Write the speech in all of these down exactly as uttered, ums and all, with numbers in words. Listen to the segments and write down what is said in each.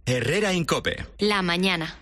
Herrera en COPE. La mañana.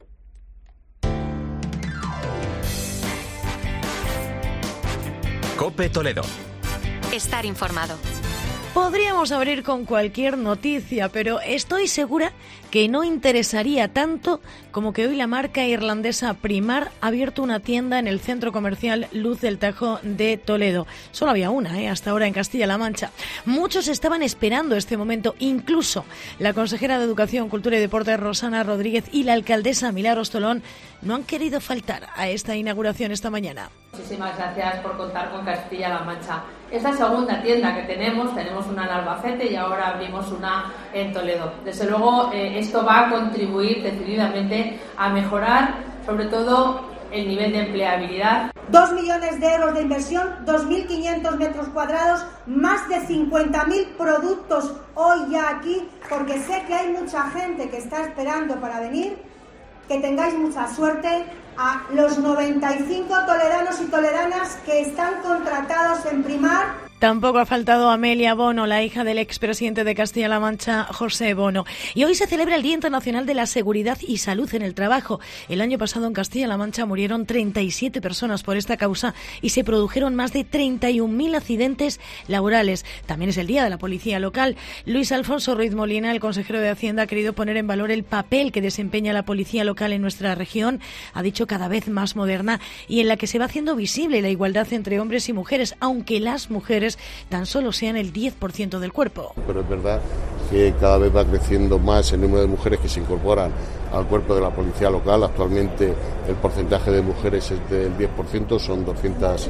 COPE Toledo. Estar informado. Podríamos abrir con cualquier noticia, pero estoy segura que no interesaría tanto como que hoy la marca irlandesa Primar ha abierto una tienda en el centro comercial Luz del Tajo de Toledo. Solo había una, ¿eh? hasta ahora en Castilla-La Mancha. Muchos estaban esperando este momento, incluso la consejera de Educación, Cultura y Deportes, Rosana Rodríguez, y la alcaldesa Milagros Tolón no han querido faltar a esta inauguración esta mañana. Muchísimas gracias por contar con Castilla-La Mancha. Es la segunda tienda que tenemos, tenemos una en Albacete y ahora abrimos una en Toledo. Desde luego, eh, esto va a contribuir decididamente a mejorar, sobre todo, el nivel de empleabilidad. Dos millones de euros de inversión, dos mil quinientos metros cuadrados, más de cincuenta mil productos hoy ya aquí, porque sé que hay mucha gente que está esperando para venir. Que tengáis mucha suerte. A los noventa y cinco toledanos y toledanas que están contratados en Primar. Tampoco ha faltado Amelia Bono, la hija del expresidente de Castilla-La Mancha, José Bono. Y hoy se celebra el Día Internacional de la Seguridad y Salud en el Trabajo. El año pasado en Castilla-La Mancha murieron treinta y siete personas por esta causa y se produjeron más de treinta y un mil accidentes laborales. También es el Día de la Policía Local. Luis Alfonso Ruiz Molina, el consejero de Hacienda, ha querido poner en valor el papel que desempeña la Policía Local en nuestra región. Ha dicho cada vez más moderna y en la que se va haciendo visible la igualdad entre hombres y mujeres, aunque las mujeres tan solo sean el diez por ciento del cuerpo. Pero es verdad que cada vez va creciendo más el número de mujeres que se incorporan al cuerpo de la policía local. Actualmente el porcentaje de mujeres es del diez por ciento, son doscientas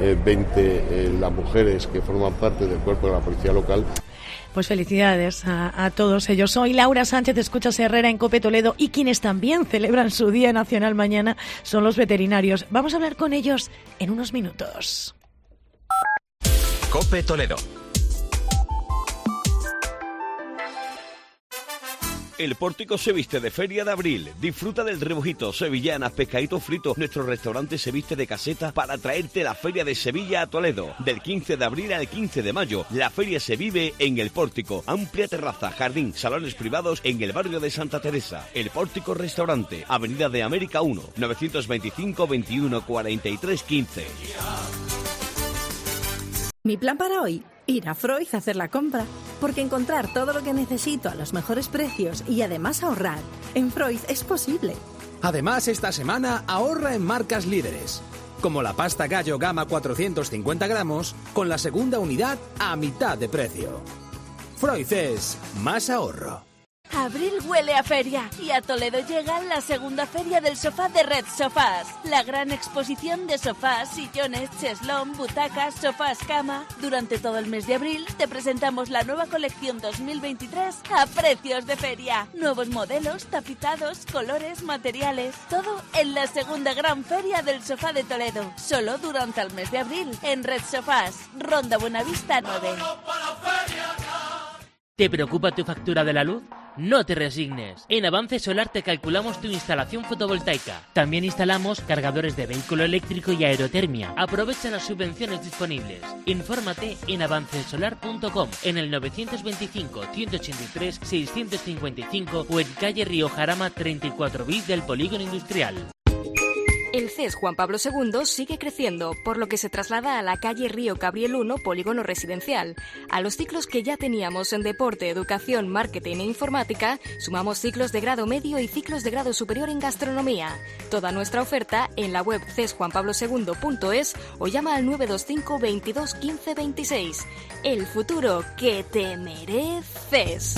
veinte eh, las mujeres que forman parte del cuerpo de la policía local. Pues felicidades a, a todos ellos. Soy Laura Sánchez, escuchas Herrera en COPE Toledo, y quienes también celebran su Día Nacional mañana son los veterinarios. Vamos a hablar con ellos en unos minutos. COPE Toledo. El Pórtico se viste de Feria de Abril. Disfruta del rebujito, sevillanas, pescaditos fritos. Nuestro restaurante se viste de caseta para traerte la Feria de Sevilla a Toledo. Del quince de abril al quince de mayo, la feria se vive en El Pórtico. Amplia terraza, jardín, salones privados en el barrio de Santa Teresa. El Pórtico Restaurante, Avenida de América uno, novecientos veinticinco, veintiuno, cuarenta y tres, quince. Mi plan para hoy, ir a Freud a hacer la compra, porque encontrar todo lo que necesito a los mejores precios y además ahorrar en Freud es posible. Además, esta semana ahorra en marcas líderes, como la pasta Gallo Gama cuatrocientos cincuenta gramos, con la segunda unidad a mitad de precio. Freud es más ahorro. Abril huele a feria y a Toledo llega la segunda feria del sofá de Red Sofás. La gran exposición de sofás, sillones, cheslón, butacas, sofás, cama. Durante todo el mes de abril te presentamos la nueva colección dos mil veintitrés a precios de feria. Nuevos modelos, tapizados, colores, materiales. Todo en la segunda gran feria del sofá de Toledo. Solo durante el mes de abril en Red Sofás, Ronda Buenavista nueve. ¿Te preocupa tu factura de la luz? No te resignes. En Avance Solar te calculamos tu instalación fotovoltaica. También instalamos cargadores de vehículo eléctrico y aerotermia. Aprovecha las subvenciones disponibles. Infórmate en avance solar punto com, en el novecientos veinticinco, ciento ochenta y tres, seiscientos cincuenta y cinco o en calle Río Jarama treinta y cuatro bis del Polígono Industrial. El C E S Juan Pablo segundo sigue creciendo, por lo que se traslada a la calle Río Cabriel uno, Polígono Residencial. A los ciclos que ya teníamos en Deporte, Educación, Marketing e Informática, sumamos ciclos de grado medio y ciclos de grado superior en Gastronomía. Toda nuestra oferta en la web ces juan pablo segundo punto es o llama al nueve dos cinco, veintidós, quince, veintiséis. El futuro que te mereces.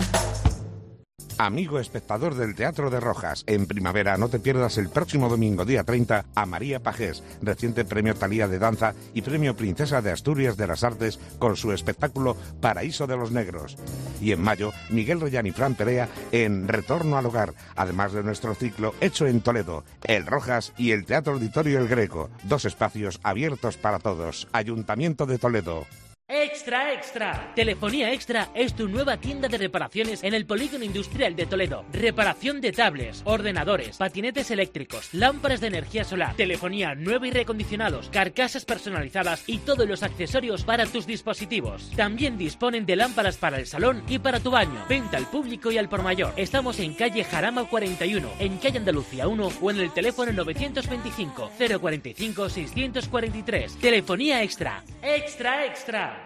Amigo espectador del Teatro de Rojas, en primavera no te pierdas el próximo domingo, día treinta, a María Pajés, reciente premio Thalía de Danza y premio Princesa de Asturias de las Artes con su espectáculo Paraíso de los Negros. Y en mayo, Miguel Reyán y Fran Perea en Retorno al Hogar, además de nuestro ciclo hecho en Toledo, el Rojas y el Teatro Auditorio El Greco, dos espacios abiertos para todos. Ayuntamiento de Toledo. Hecho Extra, extra. Telefonía Extra es tu nueva tienda de reparaciones en el Polígono Industrial de Toledo. Reparación de tablets, ordenadores, patinetes eléctricos, lámparas de energía solar, telefonía nueva y recondicionados, carcasas personalizadas y todos los accesorios para tus dispositivos. También disponen de lámparas para el salón y para tu baño. Venta al público y al por mayor. Estamos en calle Jarama cuarenta y uno, en calle Andalucía uno o en el teléfono novecientos veinticinco, cero cuarenta y cinco, seiscientos cuarenta y tres. Telefonía Extra. Extra, extra.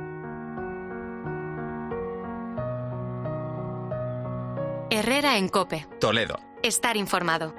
Herrera en COPE. Toledo. Estar informado.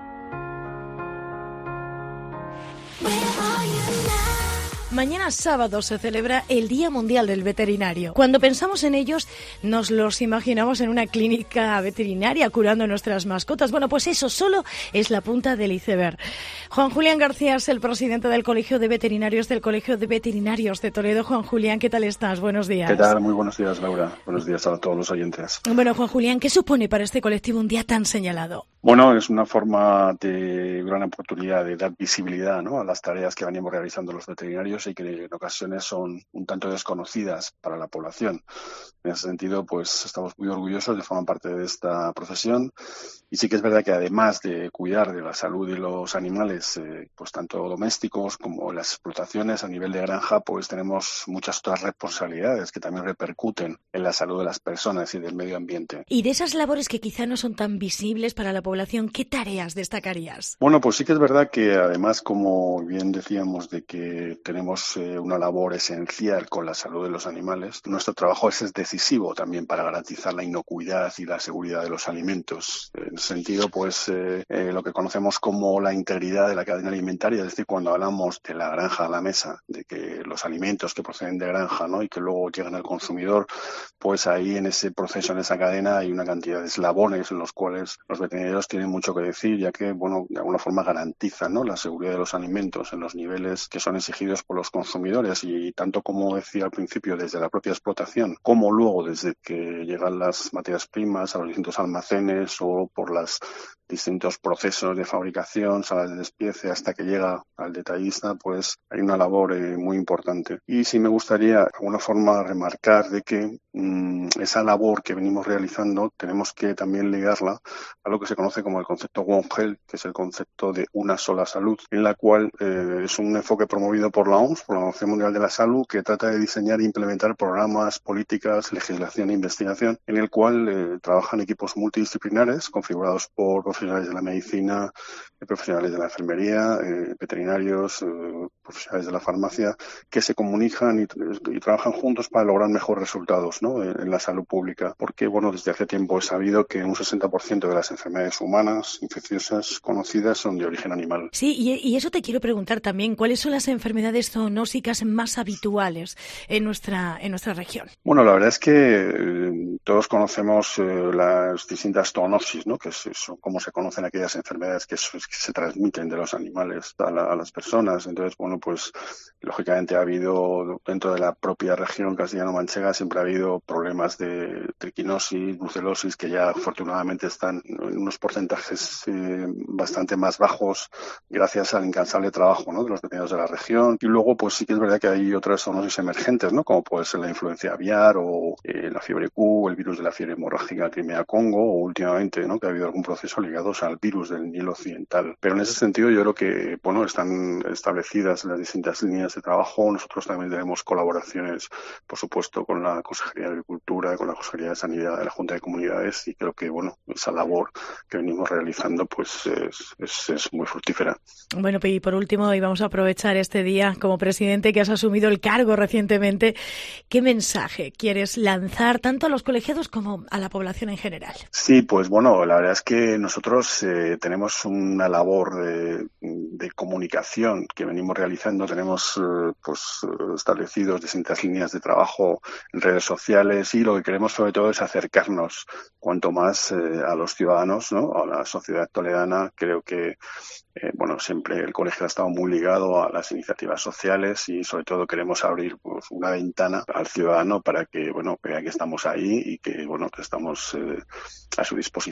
Mañana sábado se celebra el Día Mundial del Veterinario. Cuando pensamos en ellos, nos los imaginamos en una clínica veterinaria curando nuestras mascotas. Bueno, pues eso solo es la punta del iceberg. Juan Julián García es el presidente del Colegio de Veterinarios del Colegio de Veterinarios de Toledo. Juan Julián, ¿qué tal estás? Buenos días. ¿Qué tal? Muy buenos días, Laura. Buenos días a todos los oyentes. Bueno, Juan Julián, ¿qué supone para este colectivo un día tan señalado? Bueno, es una forma de gran oportunidad de dar visibilidad, ¿no?, a las tareas que venimos realizando los veterinarios y que en ocasiones son un tanto desconocidas para la población. En ese sentido, pues estamos muy orgullosos de formar parte de esta profesión y sí que es verdad que además de cuidar de la salud de los animales, eh, pues tanto domésticos como las explotaciones a nivel de granja, pues tenemos muchas otras responsabilidades que también repercuten en la salud de las personas y del medio ambiente. Y de esas labores que quizá no son tan visibles para la población, ¿qué tareas destacarías? Bueno, pues sí que es verdad que además, como bien decíamos, de que tenemos eh, una labor esencial con la salud de los animales, nuestro trabajo es, es decisivo también para garantizar la inocuidad y la seguridad de los alimentos. En ese sentido, pues eh, eh, lo que conocemos como la integridad de la cadena alimentaria, es decir, cuando hablamos de la granja a la mesa, de que los alimentos que proceden de granja, ¿no?, y que luego llegan al consumidor, pues ahí en ese proceso, en esa cadena, hay una cantidad de eslabones en los cuales los veterinarios tienen mucho que decir, ya que, bueno, de alguna forma garantizan, ¿no?, la seguridad de los alimentos en los niveles que son exigidos por los consumidores, y tanto, como decía al principio, desde la propia explotación, como luego desde que llegan las materias primas a los distintos almacenes o por los distintos procesos de fabricación, salas de despiece, hasta que llega al detallista, pues hay una labor eh, muy importante. Y sí me gustaría de alguna forma remarcar de que mmm, esa labor que venimos realizando tenemos que también ligarla a lo que se conoce como el concepto One Health, que es el concepto de una sola salud, en la cual eh, es un enfoque promovido por la O M S, por la Organización Mundial de la Salud, que trata de diseñar e implementar programas, políticas, legislación e investigación, en el cual eh, trabajan equipos multidisciplinares configurados por profesionales de la medicina, eh, profesionales de la enfermería, eh, veterinarios, eh, profesionales de la farmacia, que se comunican y, y trabajan juntos para lograr mejores resultados, ¿no?, en, en la salud pública. Porque, bueno, desde hace tiempo he sabido que un sesenta por ciento de las enfermedades humanas infecciosas conocidas son de origen animal. Sí, y, y eso te quiero preguntar también, ¿cuáles son las enfermedades zoonósicas más habituales en nuestra en nuestra región? Bueno, la verdad es que eh, todos conocemos eh, las distintas zoonosis, ¿no?, que son como se conocen aquellas enfermedades que, que se transmiten de los animales a, la, a las personas. Entonces, bueno, pues lógicamente ha habido dentro de la propia región castellano-manchega siempre ha habido problemas de triquinosis, brucelosis, que ya afortunadamente están en unos porcentajes eh, bastante más bajos gracias al incansable trabajo, ¿no?, de los veterinarios de la región. Y luego, pues sí que es verdad que hay otras zoonosis emergentes, ¿no?, como puede ser la influencia aviar o eh, la fiebre Q, el virus de la fiebre hemorrágica Crimea-Congo, o últimamente, ¿no?, que ha habido algún proceso ligado al virus del Nilo Occidental. Pero en ese sentido yo creo que, bueno, están establecidas las distintas líneas de trabajo. Nosotros también tenemos colaboraciones, por supuesto, con la Consejería de Agricultura, con la Consejería de Sanidad de la Junta de Comunidades, y creo que, bueno, esa labor que venimos realizando pues es, es, es muy fructífera. Bueno, y por último, y vamos a aprovechar este día como presidente que has asumido el cargo recientemente, ¿qué mensaje quieres lanzar tanto a los colegiados como a la población en general? Sí, pues bueno, la verdad es que nosotros eh, tenemos una labor de, de comunicación que venimos realizando. Tenemos eh, pues establecidos distintas líneas de trabajo en redes sociales, y lo que queremos sobre todo es acercarnos cuanto más eh, a los ciudadanos, ¿no?, a la sociedad toledana. Creo que Eh, bueno, siempre el colegio ha estado muy ligado a las iniciativas sociales y sobre todo queremos abrir pues, una ventana al ciudadano para que, bueno, vea que estamos ahí y que, bueno, que estamos eh, a su disposición.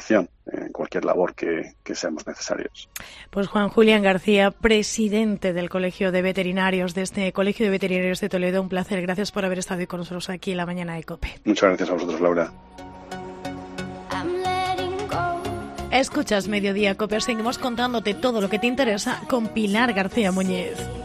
en cualquier labor que, que seamos necesarios. Pues Juan Julián García, presidente del Colegio de Veterinarios, de este Colegio de Veterinarios de Toledo, un placer. Gracias por haber estado hoy con nosotros aquí en la mañana de COPE. Muchas gracias a vosotros, Laura. Escuchas Mediodía COPE, seguimos contándote todo lo que te interesa con Pilar García Muñiz.